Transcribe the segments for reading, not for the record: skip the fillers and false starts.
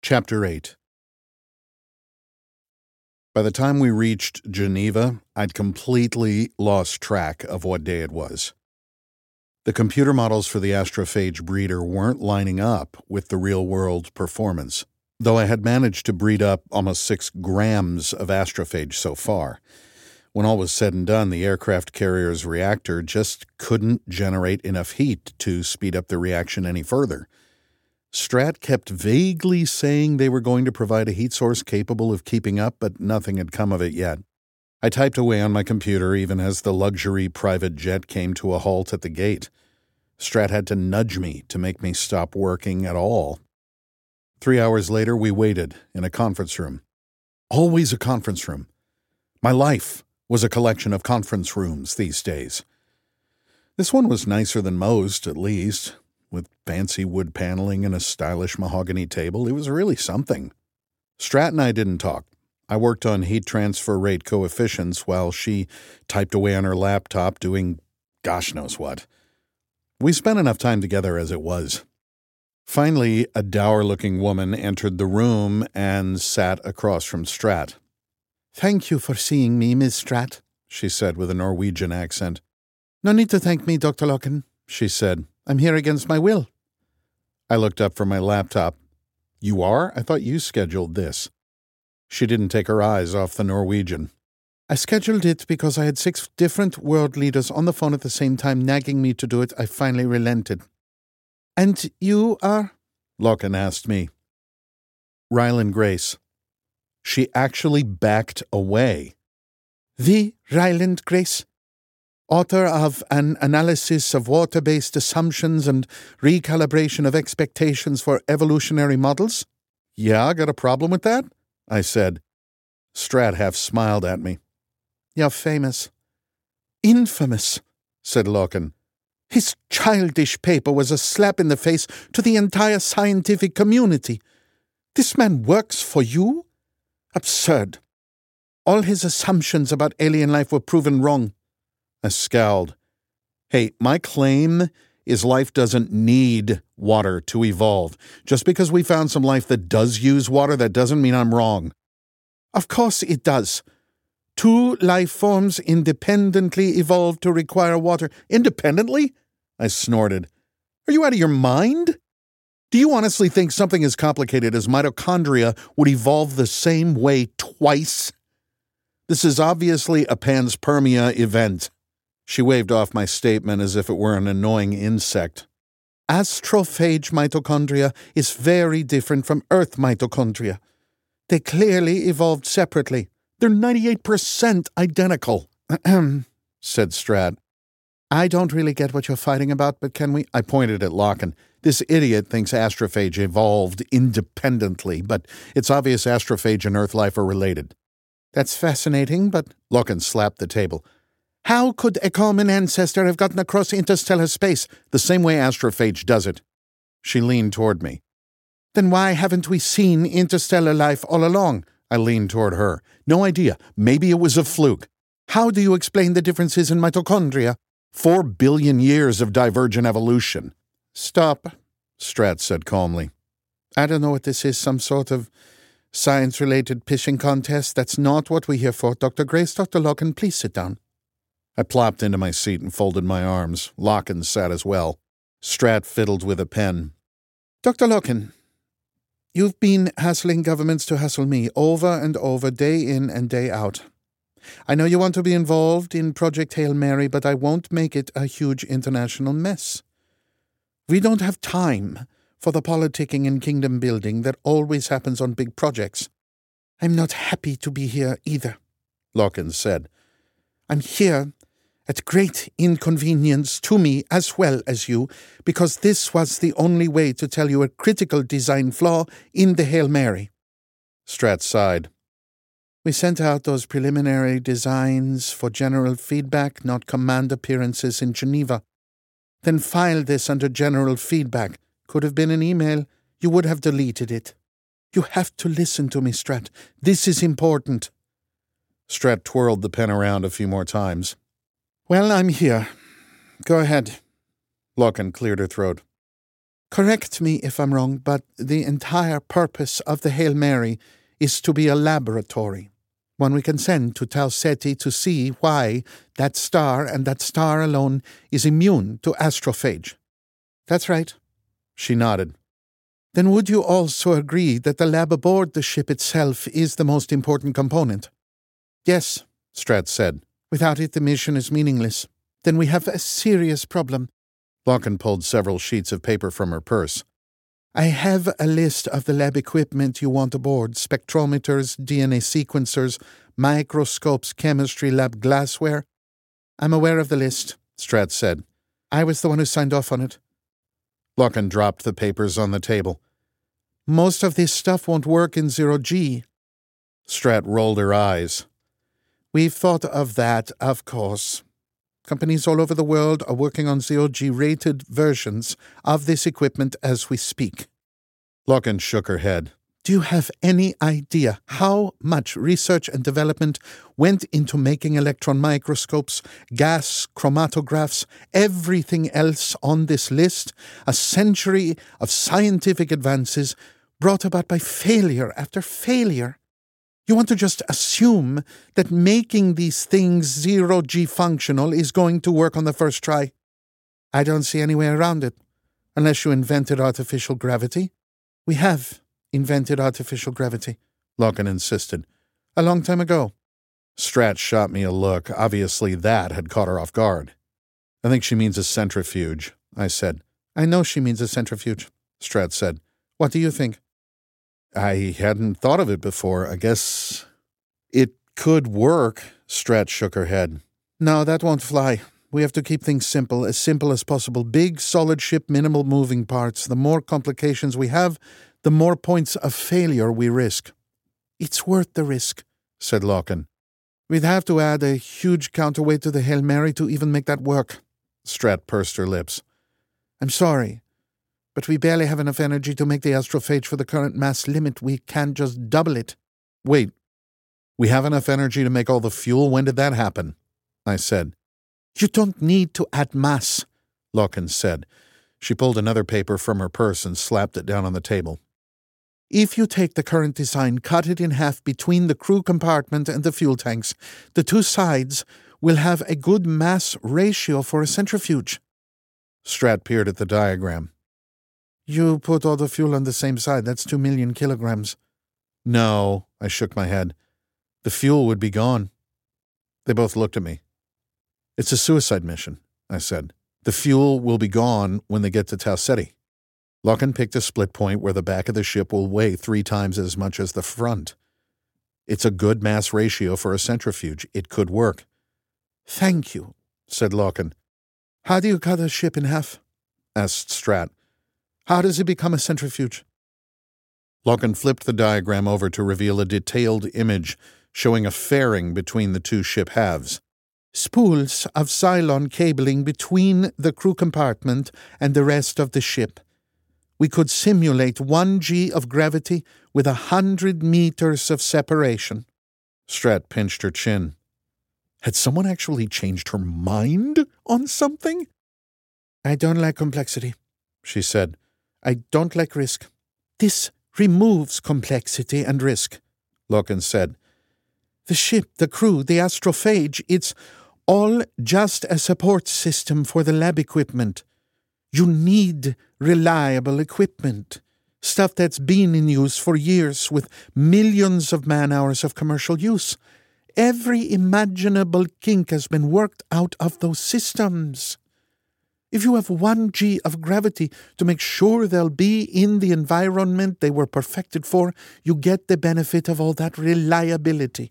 Chapter 8. By the time we reached Geneva, I'd completely lost track of what day it was. The computer models for the astrophage breeder weren't lining up with the real-world performance, though I had managed to breed up almost 6 grams of astrophage so far. When all was said and done, the aircraft carrier's reactor just couldn't generate enough heat to speed up the reaction any further. Strat kept vaguely saying they were going to provide a heat source capable of keeping up, but nothing had come of it yet. I typed away on my computer even as the luxury private jet came to a halt at the gate. Strat had to nudge me to make me stop working at all. 3 hours later, we waited in a conference room. Always a conference room. My life was a collection of conference rooms these days. This one was nicer than most, at least. With fancy wood paneling and a stylish mahogany table, it was really something. Strat and I didn't talk. I worked on heat transfer rate coefficients while she typed away on her laptop doing gosh knows what. We spent enough time together as it was. Finally, a dour-looking woman entered the room and sat across from Strat. "Thank you for seeing me, Miss Strat," she said with a Norwegian accent. "No need to thank me, Dr. Locken," she said. "I'm here against my will." I looked up from my laptop. "You are? I thought you scheduled this." She didn't take her eyes off the Norwegian. "I scheduled it because I had 6 different world leaders on the phone at the same time nagging me to do it. I finally relented." "And you are?" Locken asked me. "Ryland Grace." She actually backed away. "The Ryland Grace? Author of an analysis of water-based assumptions and recalibration of expectations for evolutionary models?" "Yeah, got a problem with that?" I said. Strat half smiled at me. "You're famous." "Infamous," said Locken. "His childish paper was a slap in the face to the entire scientific community. This man works for you? Absurd. All his assumptions about alien life were proven wrong." I scowled. "Hey, my claim is life doesn't need water to evolve. Just because we found some life that does use water, that doesn't mean I'm wrong." "Of course it does. 2 life forms independently evolved to require water." "Independently?" I snorted. "Are you out of your mind? Do you honestly think something as complicated as mitochondria would evolve the same way twice? This is obviously a panspermia event." She waved off my statement as if it were an annoying insect. "Astrophage mitochondria is very different from Earth mitochondria. They clearly evolved separately. They're 98% identical." said Strat. "I don't really get what you're fighting about, but can we—" I pointed at Locken. "This idiot thinks astrophage evolved independently, but it's obvious astrophage and Earth life are related." "That's fascinating, but—" Locken slapped the table. "How could a common ancestor have gotten across interstellar space the same way astrophage does it?" She leaned toward me. "Then why haven't we seen interstellar life all along?" I leaned toward her. "No idea. Maybe it was a fluke. How do you explain the differences in mitochondria?" 4 billion years of divergent evolution." "Stop," Strat said calmly. "I don't know what this is, some sort of science-related pitching contest. That's not what we're here for. Dr. Grace, Dr. Locken, please sit down." I plopped into my seat and folded my arms. Locken sat as well. Strat fiddled with a pen. "Dr. Locken, you've been hassling governments to hassle me over and over, day in and day out. I know you want to be involved in Project Hail Mary, but I won't make it a huge international mess. We don't have time for the politicking and kingdom building that always happens on big projects. I'm not happy to be here either," Locken said. "I'm here at great inconvenience to me as well as you, because this was the only way to tell you a critical design flaw in the Hail Mary." Strat sighed. "We sent out those preliminary designs for general feedback, not command appearances in Geneva. Then filed this under general feedback. Could have been an email. You would have deleted it. You have to listen to me, Strat. This is important." Strat twirled the pen around a few more times. "Well, I'm here. Go ahead." Locken cleared her throat. Correct me if I'm wrong, but the entire purpose of the Hail Mary is to be a laboratory. One we can send to Tau Ceti to see why that star and that star alone is immune to astrophage. That's right. She nodded. Then would you also agree that the lab aboard the ship itself is the most important component? Yes, Strat said. Without it, the mission is meaningless. Then we have a serious problem. Locken pulled several sheets of paper from her purse. I have a list of the lab equipment you want aboard: spectrometers, DNA sequencers, microscopes, chemistry lab glassware. I'm aware of the list, Strat said. I was the one who signed off on it. Locken dropped the papers on the table. Most of this stuff won't work in 0G. Strat rolled her eyes. We've thought of that, of course. Companies all over the world are working on 0G-rated versions of this equipment as we speak. Locken shook her head. Do you have any idea how much research and development went into making electron microscopes, gas chromatographs, everything else on this list? A century of scientific advances brought about by failure after failure. You want to just assume that making these things 0G functional is going to work on the first try? I don't see any way around it, unless you invented artificial gravity. We have invented artificial gravity, Locken insisted. A long time ago. Strat shot me a look. Obviously that had caught her off guard. I think she means a centrifuge, I said. I know she means a centrifuge, Strat said. What do you think? I hadn't thought of it before. I guess it could work. Strat shook her head. No, that won't fly. We have to keep things simple as possible. Big, solid ship, minimal moving parts. The more complications we have, the more points of failure we risk. It's worth the risk, said Locken. We'd have to add a huge counterweight to the Hail Mary to even make that work. Strat pursed her lips. I'm sorry, but we barely have enough energy to make the astrophage for the current mass limit. We can't just double it. Wait, we have enough energy to make all the fuel? When did that happen? I said. You don't need to add mass, Locken said. She pulled another paper from her purse and slapped it down on the table. If you take the current design, cut it in half between the crew compartment and the fuel tanks, the two sides will have a good mass ratio for a centrifuge. Strat peered at the diagram. You put all the fuel on the same side. That's 2 million kilograms. No, I shook my head. The fuel would be gone. They both looked at me. It's a suicide mission, I said. The fuel will be gone when they get to Tau Ceti. Locken picked a split point where the back of the ship will weigh 3 times as much as the front. It's a good mass ratio for a centrifuge. It could work. Thank you, said Locken. How do you cut a ship in half? Asked Strat. How does it become a centrifuge? Locken flipped the diagram over to reveal a detailed image showing a fairing between the two ship halves. Spools of Cylon cabling between the crew compartment and the rest of the ship. We could simulate 1G of gravity with 100 meters of separation. Strat pinched her chin. Had someone actually changed her mind on something? I don't like complexity, she said. I don't like risk. This removes complexity and risk, Locken said. The ship, the crew, the astrophage, it's all just a support system for the lab equipment. You need reliable equipment, stuff that's been in use for years with millions of man-hours of commercial use. Every imaginable kink has been worked out of those systems. If you have 1G of gravity to make sure they'll be in the environment they were perfected for, you get the benefit of all that reliability.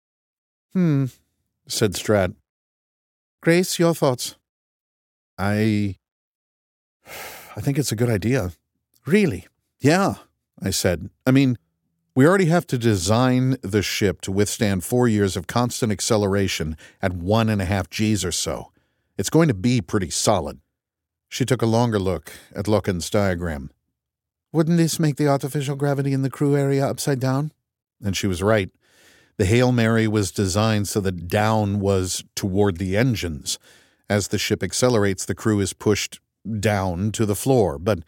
Said Strat. Grace, your thoughts? I think it's a good idea. Really? Yeah, I said. I mean, we already have to design the ship to withstand 4 years of constant acceleration at 1.5 Gs or so. It's going to be pretty solid. She took a longer look at Locken's diagram. Wouldn't this make the artificial gravity in the crew area upside down? And she was right. The Hail Mary was designed so that down was toward the engines. As the ship accelerates, the crew is pushed down to the floor. But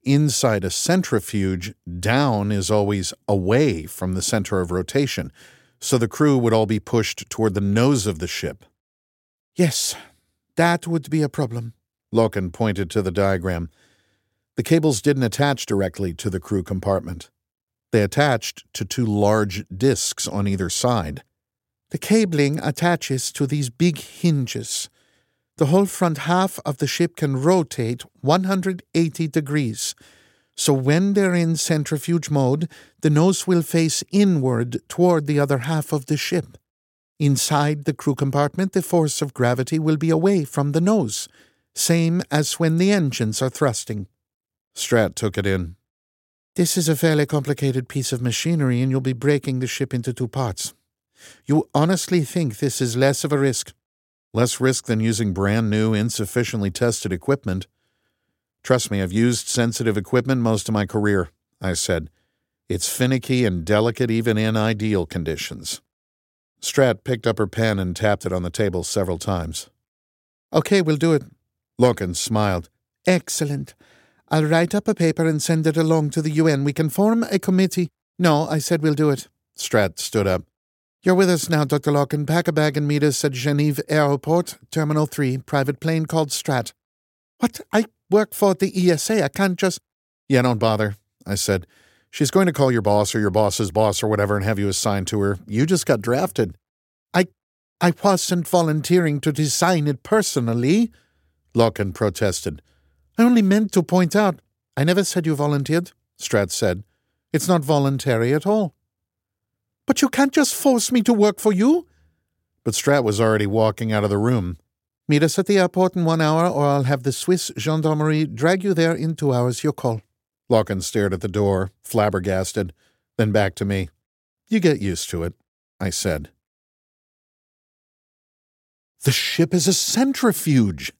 Inside a centrifuge, down is always away from the center of rotation, so the crew would all be pushed toward the nose of the ship. Yes, that would be a problem. Loken pointed to the diagram. The cables didn't attach directly to the crew compartment. They attached to two large discs on either side. The cabling attaches to these big hinges. The whole front half of the ship can rotate 180 degrees. So when they're in centrifuge mode, the nose will face inward toward the other half of the ship. Inside the crew compartment, the force of gravity will be away from the nose, same as when the engines are thrusting. Strat took it in. This is a fairly complicated piece of machinery, and you'll be breaking the ship into two parts. You honestly think this is less of a risk? Less risk than using brand new, insufficiently tested equipment. Trust me, I've used sensitive equipment most of my career, I said. It's finicky and delicate even in ideal conditions. Strat picked up her pen and tapped it on the table several times. Okay, we'll do it. Loken smiled. Excellent. I'll write up a paper and send it along to the UN. We can form a committee. No, I said we'll do it. Strat stood up. You're with us now, Dr. Loken. Pack a bag and meet us at Genève Airport, Terminal 3, private plane called Strat. What? I work for the ESA. I can't just... Yeah, don't bother, I said. She's going to call your boss or your boss's boss or whatever and have you assigned to her. You just got drafted. I wasn't volunteering to design it personally, Loken protested. I only meant to point out. I never said you volunteered, Strat said. It's not voluntary at all. But you can't just force me to work for you. But Strat was already walking out of the room. Meet us at the airport in 1 hour, or I'll have the Swiss gendarmerie drag you there in 2 hours. Your call. Loken stared at the door, flabbergasted, then back to me. You get used to it, I said. The ship is a centrifuge.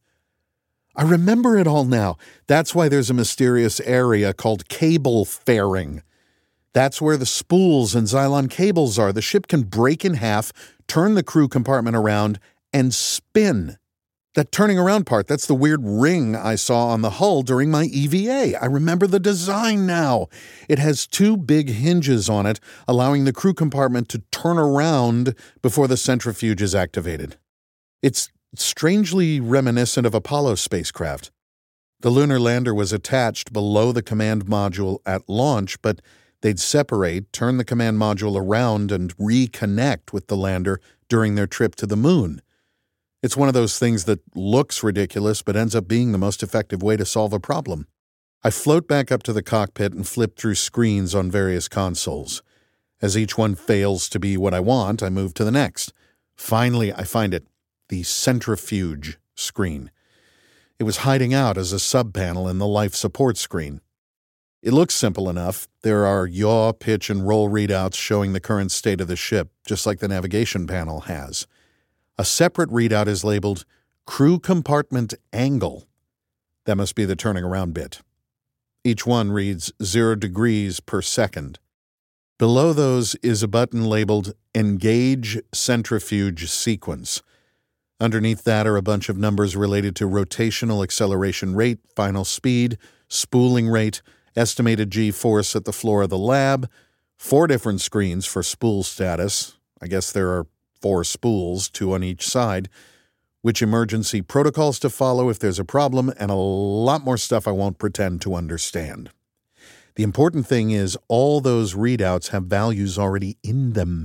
I remember it all now. That's why there's a mysterious area called cable fairing. That's where the spools and Xylon cables are. The ship can break in half, turn the crew compartment around, and spin. That turning around part, that's the weird ring I saw on the hull during my EVA. I remember the design now. It has two big hinges on it, allowing the crew compartment to turn around before the centrifuge is activated. It's strangely reminiscent of Apollo spacecraft. The lunar lander was attached below the command module at launch, but they'd separate, turn the command module around, and reconnect with the lander during their trip to the moon. It's one of those things that looks ridiculous but ends up being the most effective way to solve a problem. I float back up to the cockpit and flip through screens on various consoles. As each one fails to be what I want, I move to the next. Finally, I find it. The centrifuge screen. It was hiding out as a subpanel in the life support screen. It looks simple enough. There are yaw, pitch, and roll readouts showing the current state of the ship, just like the navigation panel has. A separate readout is labeled Crew Compartment Angle. That must be the turning around bit. Each one reads 0 degrees per second. Below those is a button labeled Engage Centrifuge Sequence. Underneath that are a bunch of numbers related to rotational acceleration rate, final speed, spooling rate, estimated G-force at the floor of the lab, 4 different screens for spool status. I guess there are 4 spools, 2 on each side, which emergency protocols to follow if there's a problem, and a lot more stuff I won't pretend to understand. The important thing is all those readouts have values already in them.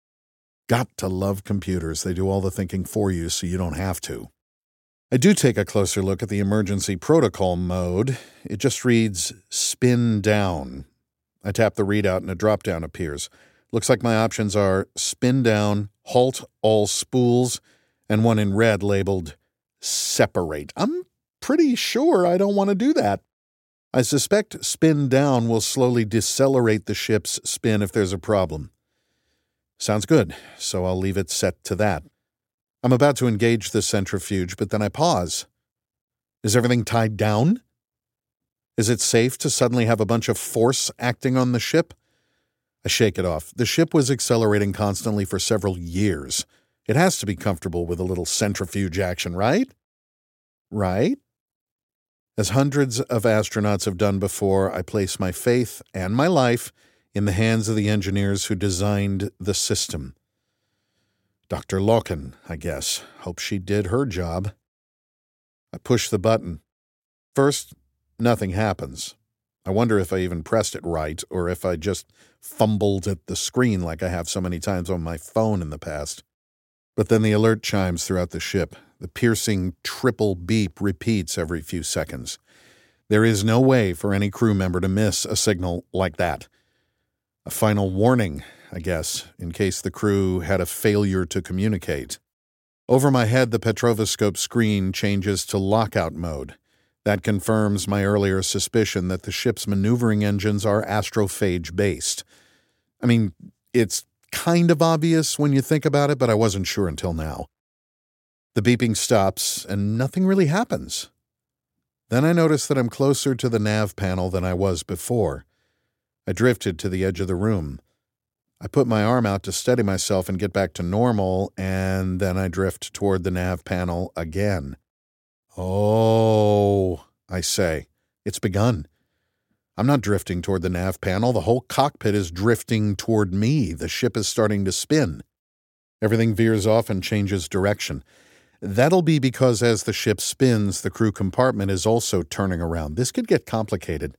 Got to love computers. They do all the thinking for you so you don't have to. I do take a closer look at the emergency protocol mode. It just reads spin down. I tap the readout and a drop-down appears. Looks like my options are spin down, halt all spools, and one in red labeled separate. I'm pretty sure I don't want to do that. I suspect spin down will slowly decelerate the ship's spin if there's a problem. Sounds good, so I'll leave it set to that. I'm about to engage the centrifuge, but then I pause. Is everything tied down? Is it safe to suddenly have a bunch of force acting on the ship? I shake it off. The ship was accelerating constantly for several years. It has to be comfortable with a little centrifuge action, right? Right? As hundreds of astronauts have done before, I place my faith and my life in the hands of the engineers who designed the system. Dr. Loken, I guess. Hope she did her job. I push the button. First, nothing happens. I wonder if I even pressed it right, or if I just fumbled at the screen like I have so many times on my phone in the past. But then the alert chimes throughout the ship. The piercing triple beep repeats every few seconds. There is no way for any crew member to miss a signal like that. A final warning, I guess, in case the crew had a failure to communicate. Over my head, the Petrovoscope screen changes to lockout mode. That confirms my earlier suspicion that the ship's maneuvering engines are astrophage-based. I mean, it's kind of obvious when you think about it, but I wasn't sure until now. The beeping stops, and nothing really happens. Then I notice that I'm closer to the nav panel than I was before. I drifted to the edge of the room. I put my arm out to steady myself and get back to normal, and then I drift toward the nav panel again. Oh, I say. It's begun. I'm not drifting toward the nav panel. The whole cockpit is drifting toward me. The ship is starting to spin. Everything veers off and changes direction. That'll be because as the ship spins, the crew compartment is also turning around. This could get complicated.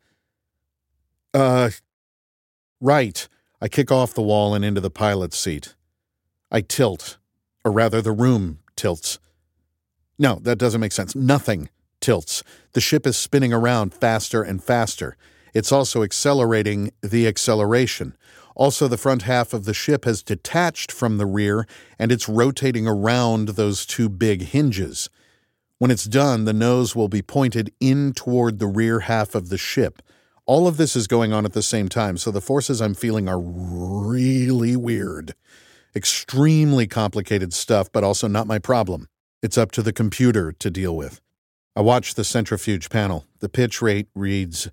Right. I kick off the wall and into the pilot's seat. I tilt. Or rather, the room tilts. No, that doesn't make sense. Nothing tilts. The ship is spinning around faster and faster. It's also accelerating the acceleration. Also, the front half of the ship has detached from the rear, and it's rotating around those two big hinges. When it's done, the nose will be pointed in toward the rear half of the ship. All of this is going on at the same time, so the forces I'm feeling are really weird. Extremely complicated stuff, but also not my problem. It's up to the computer to deal with. I watch the centrifuge panel. The pitch rate reads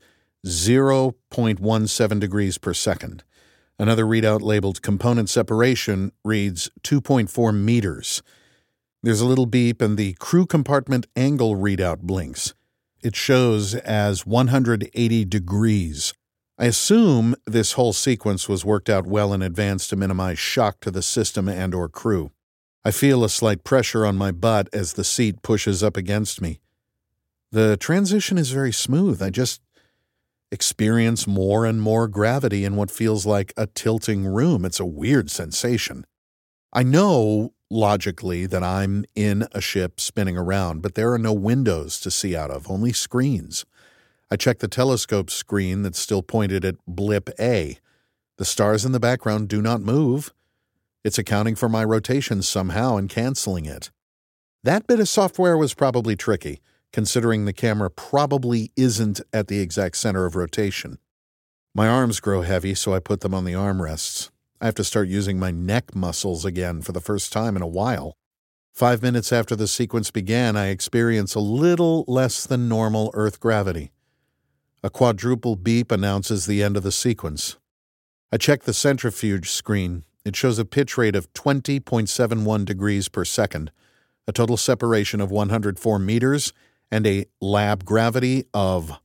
0.17 degrees per second. Another readout labeled component separation reads 2.4 meters. There's a little beep and the crew compartment angle readout blinks. It shows as 180 degrees. I assume this whole sequence was worked out well in advance to minimize shock to the system and/or crew. I feel a slight pressure on my butt as the seat pushes up against me. The transition is very smooth. I just experience more and more gravity in what feels like a tilting room. It's a weird sensation. I know, logically, that I'm in a ship spinning around, but there are no windows to see out of, only screens. I check the telescope screen that's still pointed at blip A. The stars in the background do not move. It's accounting for my rotation somehow and canceling it. That bit of software was probably tricky, considering the camera probably isn't at the exact center of rotation. My arms grow heavy, so I put them on the armrests. I have to start using my neck muscles again for the first time in a while. 5 minutes after the sequence began, I experience a little less than normal Earth gravity. A quadruple beep announces the end of the sequence. I check the centrifuge screen. It shows a pitch rate of 20.71 degrees per second, a total separation of 104 meters, and a lab gravity of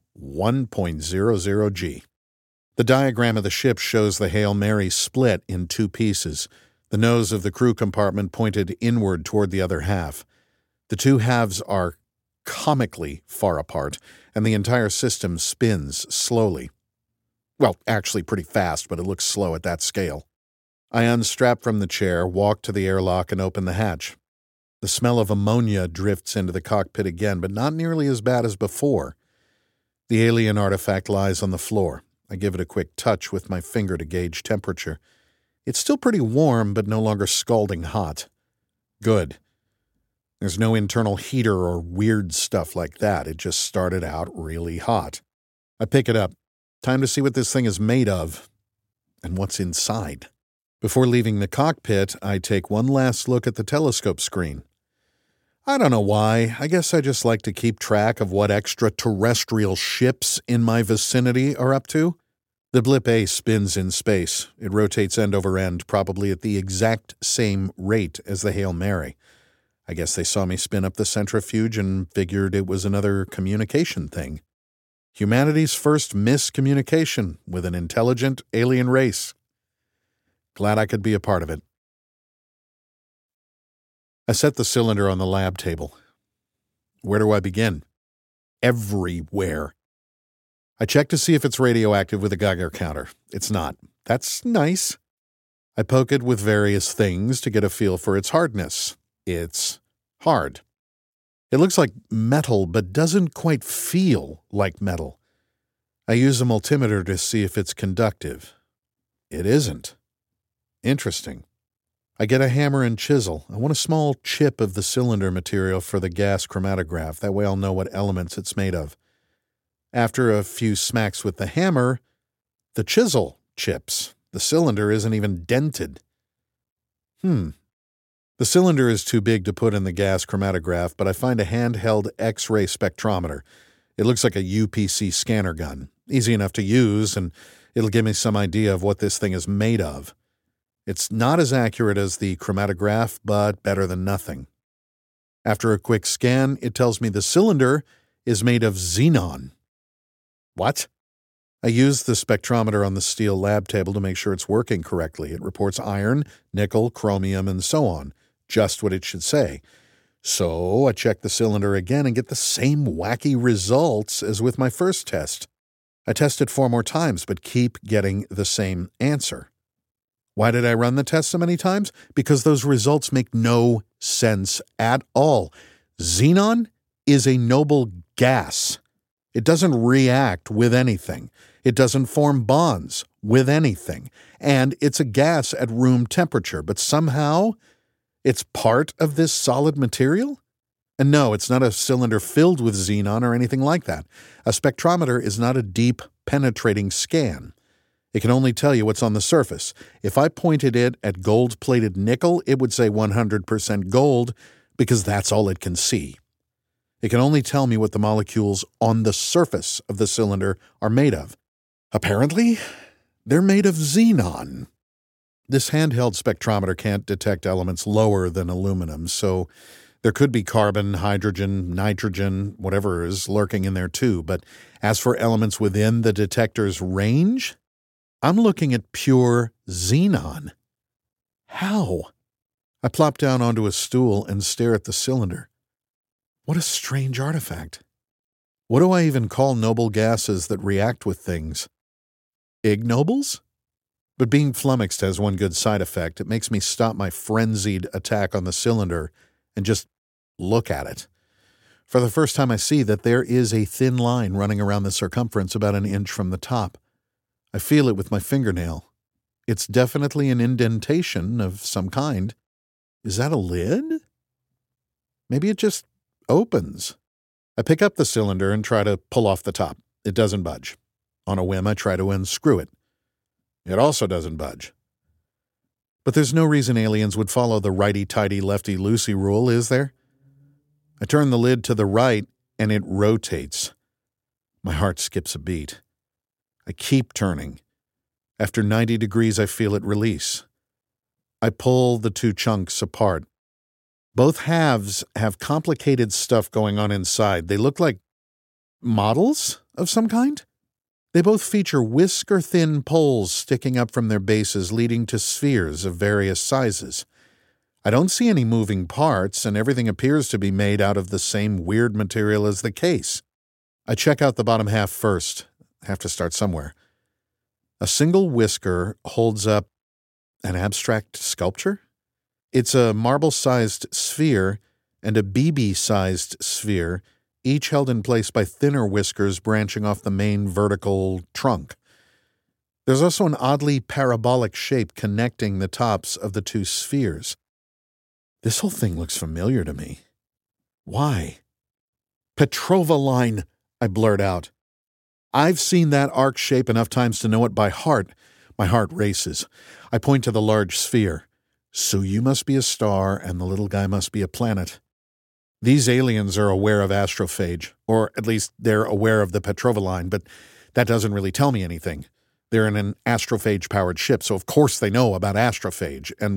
1.00 g. The diagram of the ship shows the Hail Mary split in two pieces, the nose of the crew compartment pointed inward toward the other half. The two halves are comically far apart, and the entire system spins slowly. Well, actually pretty fast, but it looks slow at that scale. I unstrap from the chair, walk to the airlock, and open the hatch. The smell of ammonia drifts into the cockpit again, but not nearly as bad as before. The alien artifact lies on the floor. I give it a quick touch with my finger to gauge temperature. It's still pretty warm, but no longer scalding hot. Good. There's no internal heater or weird stuff like that. It just started out really hot. I pick it up. Time to see what this thing is made of and what's inside. Before leaving the cockpit, I take one last look at the telescope screen. I don't know why. I guess I just like to keep track of what extraterrestrial ships in my vicinity are up to. The Blip A spins in space. It rotates end over end, probably at the exact same rate as the Hail Mary. I guess they saw me spin up the centrifuge and figured it was another communication thing. Humanity's first miscommunication with an intelligent alien race. Glad I could be a part of it. I set the cylinder on the lab table. Where do I begin? Everywhere. I check to see if it's radioactive with a Geiger counter. It's not. That's nice. I poke it with various things to get a feel for its hardness. It's hard. It looks like metal, but doesn't quite feel like metal. I use a multimeter to see if it's conductive. It isn't. Interesting. I get a hammer and chisel. I want a small chip of the cylinder material for the gas chromatograph. That way I'll know what elements it's made of. After a few smacks with the hammer, the chisel chips. The cylinder isn't even dented. The cylinder is too big to put in the gas chromatograph, but I find a handheld X-ray spectrometer. It looks like a UPC scanner gun. Easy enough to use, and it'll give me some idea of what this thing is made of. It's not as accurate as the chromatograph, but better than nothing. After a quick scan, it tells me the cylinder is made of xenon. What? I use the spectrometer on the steel lab table to make sure it's working correctly. It reports iron, nickel, chromium, and so on. Just what it should say. So I check the cylinder again and get the same wacky results as with my first test. I test it 4 more times, but keep getting the same answer. Why did I run the test so many times? Because those results make no sense at all. Xenon is a noble gas. It doesn't react with anything. It doesn't form bonds with anything. And it's a gas at room temperature, but somehow it's part of this solid material? And no, it's not a cylinder filled with xenon or anything like that. A spectrometer is not a deep, penetrating scan. It can only tell you what's on the surface. If I pointed it at gold-plated nickel, it would say 100% gold because that's all it can see. It can only tell me what the molecules on the surface of the cylinder are made of. Apparently, they're made of xenon. This handheld spectrometer can't detect elements lower than aluminum, so there could be carbon, hydrogen, nitrogen, whatever is lurking in there too. But as for elements within the detector's range, I'm looking at pure xenon. How? I plop down onto a stool and stare at the cylinder. What a strange artifact. What do I even call noble gases that react with things? Ignobles? But being flummoxed has one good side effect. It makes me stop my frenzied attack on the cylinder and just look at it. For the first time, I see that there is a thin line running around the circumference about an inch from the top. I feel it with my fingernail. It's definitely an indentation of some kind. Is that a lid? Maybe it just opens. I pick up the cylinder and try to pull off the top. It doesn't budge. On a whim, I try to unscrew it. It also doesn't budge. But there's no reason aliens would follow the righty-tighty, lefty-loosey rule, is there? I turn the lid to the right, and it rotates. My heart skips a beat. I keep turning. After 90 degrees, I feel it release. I pull the 2 chunks apart. Both halves have complicated stuff going on inside. They look like models of some kind. They both feature whisker-thin poles sticking up from their bases, leading to spheres of various sizes. I don't see any moving parts, and everything appears to be made out of the same weird material as the case. I check out the bottom half first. I have to start somewhere. A single whisker holds up an abstract sculpture? It's a marble-sized sphere and a BB-sized sphere, each held in place by thinner whiskers branching off the main vertical trunk. There's also an oddly parabolic shape connecting the tops of the 2 spheres. This whole thing looks familiar to me. Why? Petrova line, I blurt out. I've seen that arc shape enough times to know it by heart. My heart races. I point to the large sphere. So you must be a star, and the little guy must be a planet. These aliens are aware of astrophage, or at least they're aware of the Petrova line, but that doesn't really tell me anything. They're in an astrophage-powered ship, so of course they know about astrophage. And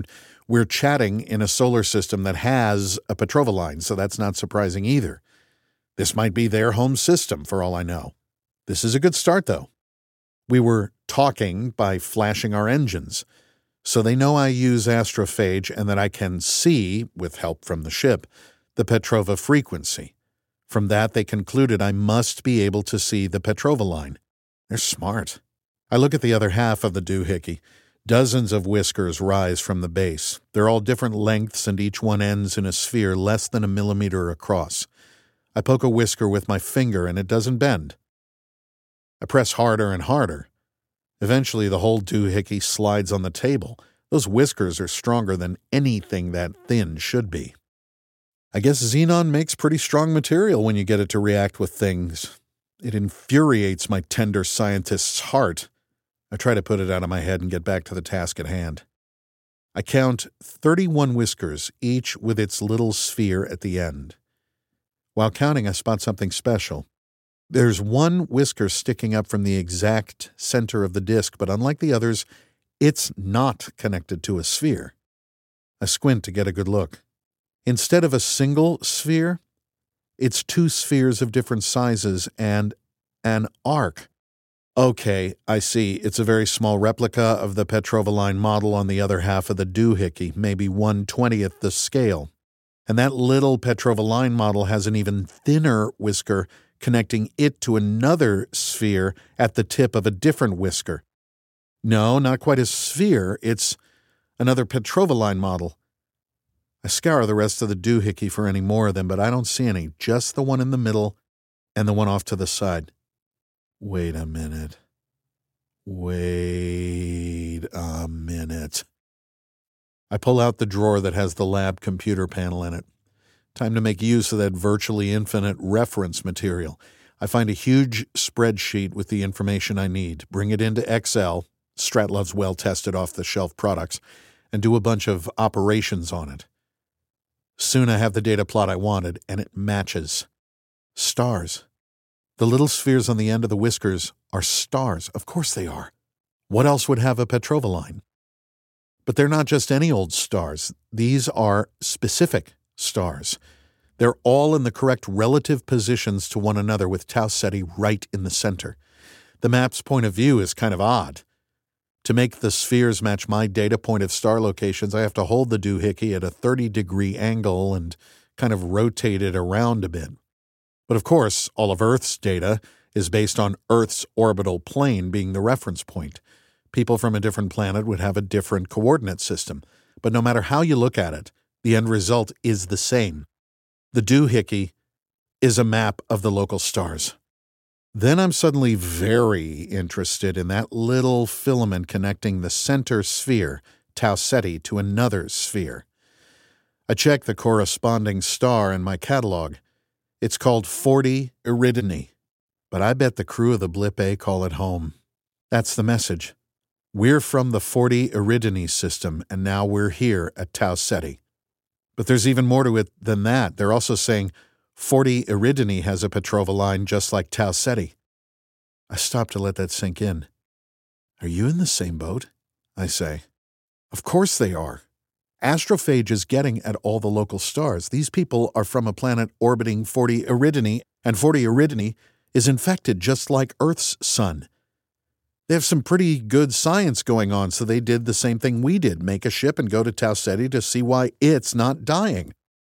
We're chatting in a solar system that has a Petrova line, so that's not surprising either. This might be their home system, for all I know. This is a good start, though. We were talking by flashing our engines, so they know I use astrophage and that I can see, with help from the ship, the Petrova frequency. From that, they concluded I must be able to see the Petrova line. They're smart. I look at the other half of the doohickey. Dozens of whiskers rise from the base. They're all different lengths, and each one ends in a sphere less than a millimeter across. I poke a whisker with my finger, and it doesn't bend. I press harder and harder. Eventually, the whole doohickey slides on the table. Those whiskers are stronger than anything that thin should be. I guess xenon makes pretty strong material when you get it to react with things. It infuriates my tender scientist's heart. I try to put it out of my head and get back to the task at hand. I count 31 whiskers, each with its little sphere at the end. While counting, I spot something special. There's one whisker sticking up from the exact center of the disk, but unlike the others, it's not connected to a sphere. I squint to get a good look. Instead of a single sphere, it's two spheres of different sizes and an arc. Okay, I see. It's a very small replica of the Petrova line model on the other half of the doohickey, maybe 1/20th the scale. And that little Petrova line model has an even thinner whisker connecting it to another sphere at the tip of a different whisker. No, not quite a sphere. It's another Petrova line model. I scour the rest of the doohickey for any more of them, but I don't see any. Just the one in the middle and the one off to the side. Wait a minute. I pull out the drawer that has the lab computer panel in it. Time to make use of that virtually infinite reference material. I find a huge spreadsheet with the information I need, bring it into Excel, Stratlov's well-tested off-the-shelf products, and do a bunch of operations on it. Soon I have the data plot I wanted, and it matches. Stars. The little spheres on the end of the whiskers are stars. Of course they are. What else would have a Petrova line? But they're not just any old stars. These are specific stars. They're all in the correct relative positions to one another with Tau Ceti right in the center. The map's point of view is kind of odd. To make the spheres match my data point of star locations, I have to hold the doohickey at a 30-degree angle and kind of rotate it around a bit. But of course, all of Earth's data is based on Earth's orbital plane being the reference point. People from a different planet would have a different coordinate system. But no matter how you look at it, the end result is the same. The doohickey is a map of the local stars. Then I'm suddenly very interested in that little filament connecting the center sphere, Tau Ceti, to another sphere. I check the corresponding star in my catalog. It's called 40 Eridani, but I bet the crew of the Blip A call it home. That's the message. We're from the 40 Eridani system, and now we're here at Tau Ceti. But there's even more to it than that. They're also saying 40 Eridani has a Petrova line just like Tau Ceti. I stop to let that sink in. Are you in the same boat? I say. Of course they are. Astrophage is getting at all the local stars. These people are from a planet orbiting 40 Eridani, and 40 Eridani is infected just like Earth's sun. They have some pretty good science going on, so they did the same thing we did, make a ship and go to Tau Ceti to see why it's not dying.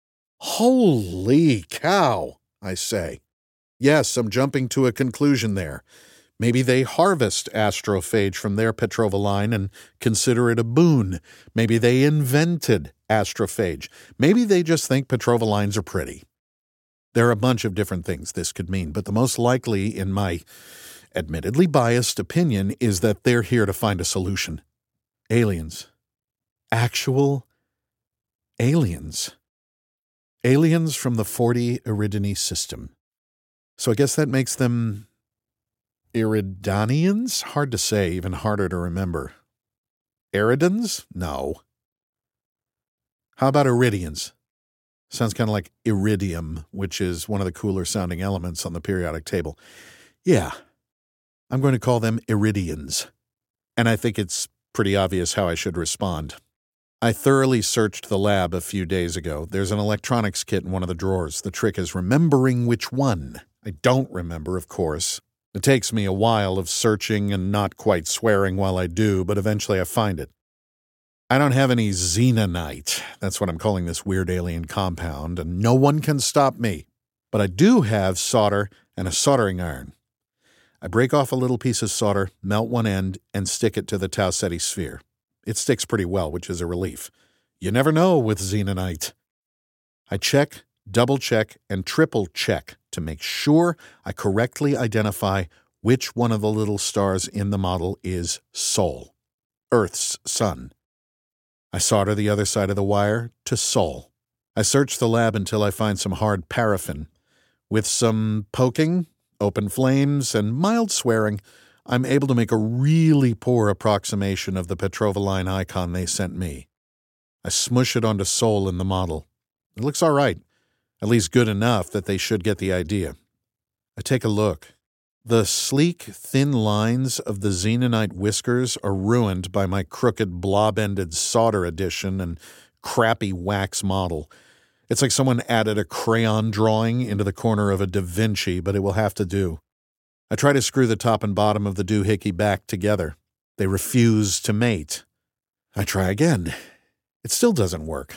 Holy cow, I say. Yes, I'm jumping to a conclusion there. Maybe they harvest astrophage from their Petrova line and consider it a boon. Maybe they invented astrophage. Maybe they just think Petrova lines are pretty. There are a bunch of different things this could mean, but the most likely, in my admittedly biased opinion, is that they're here to find a solution. Aliens. Actual aliens. Aliens from the 40 Eridani system. So I guess that makes them Iridanians? Hard to say, even harder to remember. Eridans? No. How about Iridians? Sounds kind of like iridium, which is one of the cooler sounding elements on the periodic table. Yeah, I'm going to call them Iridians. And I think it's pretty obvious how I should respond. I thoroughly searched the lab a few days ago. There's an electronics kit in one of the drawers. The trick is remembering which one. I don't remember, of course. It takes me a while of searching and not quite swearing while I do, but eventually I find it. I don't have any xenonite. That's what I'm calling this weird alien compound, and no one can stop me. But I do have solder and a soldering iron. I break off a little piece of solder, melt one end, and stick it to the Tau Ceti sphere. It sticks pretty well, which is a relief. You never know with xenonite. I check, double-check, and triple-check to make sure I correctly identify which one of the little stars in the model is Sol, Earth's sun. I solder the other side of the wire to Sol. I search the lab until I find some hard paraffin. With some poking, open flames, and mild swearing, I'm able to make a really poor approximation of the Petrovaline icon they sent me. I smush it onto Sol in the model. It looks all right, at least good enough that they should get the idea. I take a look. The sleek, thin lines of the xenonite whiskers are ruined by my crooked, blob-ended solder addition and crappy wax model. It's like someone added a crayon drawing into the corner of a Da Vinci, but it will have to do. I try to screw the top and bottom of the doohickey back together. They refuse to mate. I try again. It still doesn't work.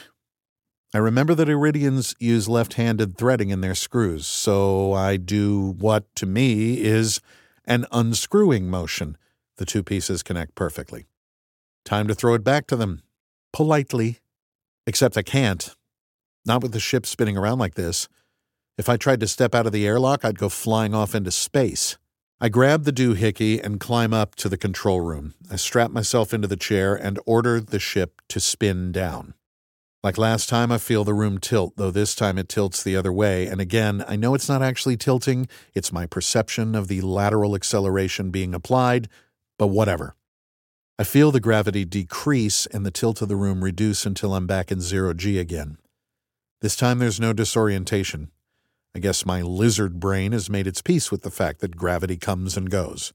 I remember that Iridians use left-handed threading in their screws, so I do what, to me, is an unscrewing motion. The two pieces connect perfectly. Time to throw it back to them. Politely. Except I can't. Not with the ship spinning around like this. If I tried to step out of the airlock, I'd go flying off into space. I grab the doohickey and climb up to the control room. I strap myself into the chair and order the ship to spin down. Like last time, I feel the room tilt, though this time it tilts the other way, and again, I know it's not actually tilting, it's my perception of the lateral acceleration being applied, but whatever. I feel the gravity decrease and the tilt of the room reduce until I'm back in 0G again. This time there's no disorientation. I guess my lizard brain has made its peace with the fact that gravity comes and goes.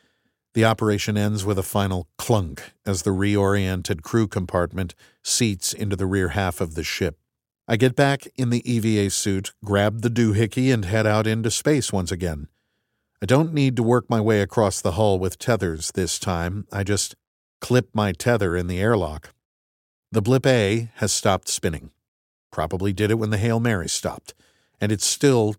The operation ends with a final clunk as the reoriented crew compartment seats into the rear half of the ship. I get back in the EVA suit, grab the doohickey, and head out into space once again. I don't need to work my way across the hull with tethers this time. I just clip my tether in the airlock. The Blip A has stopped spinning. Probably did it when the Hail Mary stopped. And it's still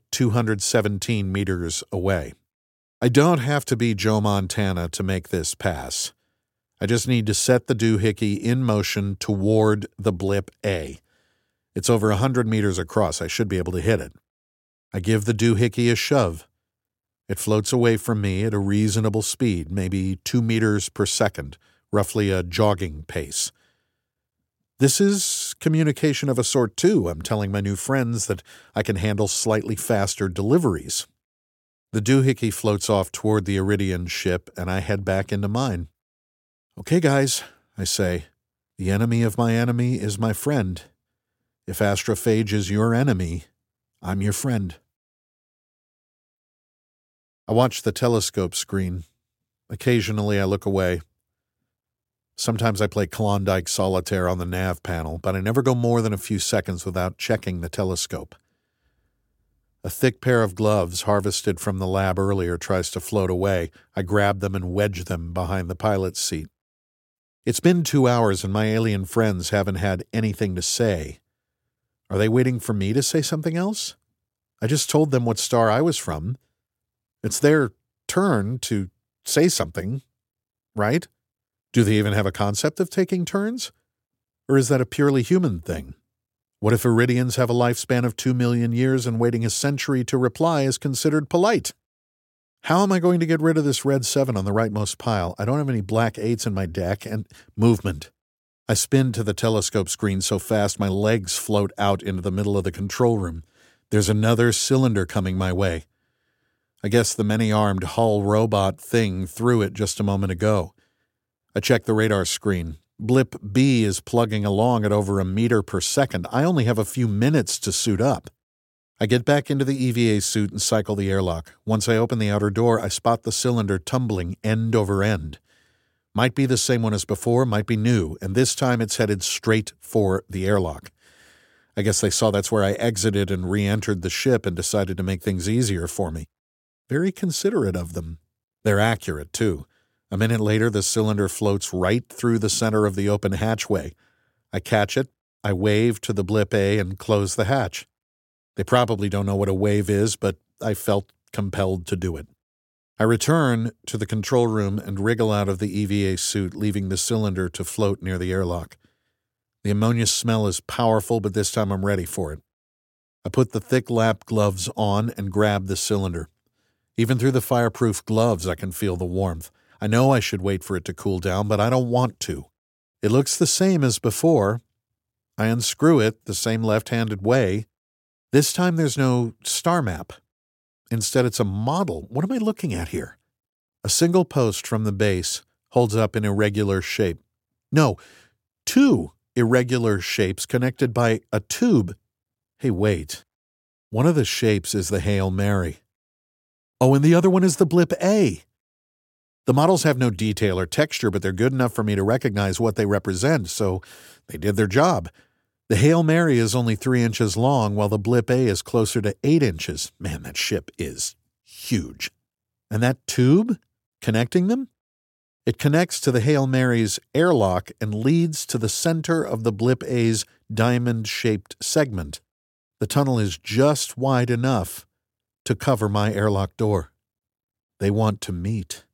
217 meters away. I don't have to be Joe Montana to make this pass. I just need to set the doohickey in motion toward the Blip A. It's over 100 meters across. I should be able to hit it. I give the doohickey a shove. It floats away from me at a reasonable speed, maybe 2 meters per second, roughly a jogging pace. This is communication of a sort, too. I'm telling my new friends that I can handle slightly faster deliveries. The doohickey floats off toward the Iridian ship, and I head back into mine. Okay, guys, I say, the enemy of my enemy is my friend. If Astrophage is your enemy, I'm your friend. I watch the telescope screen. Occasionally I look away. Sometimes I play Klondike Solitaire on the nav panel, but I never go more than a few seconds without checking the telescope. A thick pair of gloves harvested from the lab earlier tries to float away. I grab them and wedge them behind the pilot's seat. It's been 2 hours and my alien friends haven't had anything to say. Are they waiting for me to say something else? I just told them what star I was from. It's their turn to say something, right? Do they even have a concept of taking turns? Or is that a purely human thing? What if Iridians have a lifespan of 2 million years and waiting a century to reply is considered polite? How am I going to get rid of this red 7 on the rightmost pile? I don't have any black 8s in my deck, and movement. I spin to the telescope screen so fast my legs float out into the middle of the control room. There's another cylinder coming my way. I guess the many-armed hull robot thing threw it just a moment ago. I check the radar screen. Blip B is plugging along at over 1 meter per second. I only have a few minutes to suit up. I get back into the EVA suit and cycle the airlock. Once I open the outer door, I spot the cylinder tumbling end over end. Might be the same one as before, might be new, and this time it's headed straight for the airlock. I guess they saw that's where I exited and re-entered the ship and decided to make things easier for me. Very considerate of them. They're accurate, too. A minute later, the cylinder floats right through the center of the open hatchway. I catch it, I wave to the Blip A and close the hatch. They probably don't know what a wave is, but I felt compelled to do it. I return to the control room and wriggle out of the EVA suit, leaving the cylinder to float near the airlock. The ammonia smell is powerful, but this time I'm ready for it. I put the thick lap gloves on and grab the cylinder. Even through the fireproof gloves, I can feel the warmth. I know I should wait for it to cool down, but I don't want to. It looks the same as before. I unscrew it the same left-handed way. This time there's no star map. Instead, it's a model. What am I looking at here? A single post from the base holds up an irregular shape. No, two irregular shapes connected by a tube. Hey, wait. One of the shapes is the Hail Mary. Oh, and the other one is the Blip A. The models have no detail or texture, but they're good enough for me to recognize what they represent, so they did their job. The Hail Mary is only 3 inches long, while the Blip A is closer to 8 inches. Man, that ship is huge. And that tube connecting them? It connects to the Hail Mary's airlock and leads to the center of the Blip A's diamond-shaped segment. The tunnel is just wide enough to cover my airlock door. They want to meet.